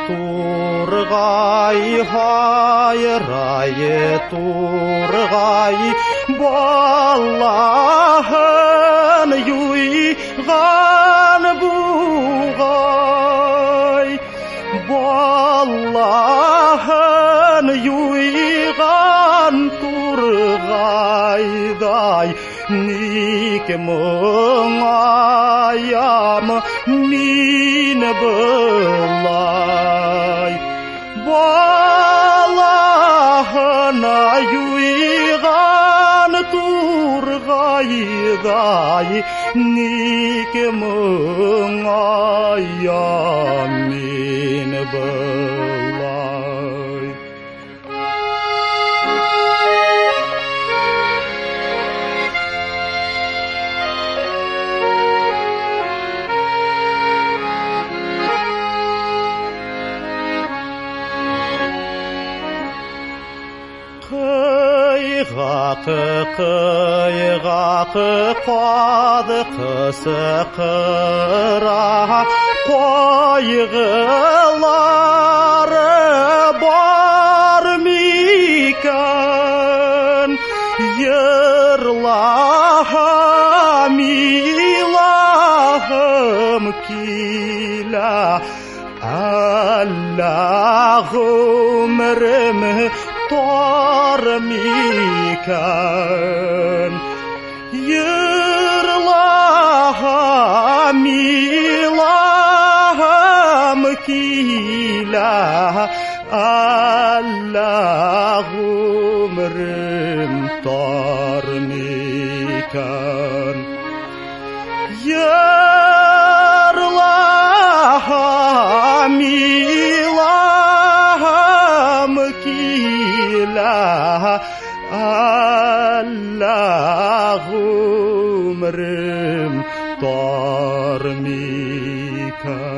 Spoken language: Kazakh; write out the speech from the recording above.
тургай, хайрай тургай, баллахын юйган бугай, баллахын юйган тургайдай, ник мұңаям мин былай. Балахына юйган тургайдай, ник мұңаям мин былай. Қиғақы қады қысықыра, қойғылары бар мекен, ерлахым илахым кила, әллә ғұмрым tor mikan, yirlaham ilaham kila, Allah umrim tor mikan, yirlaham ilaham kila, Allah umrim tor mikan.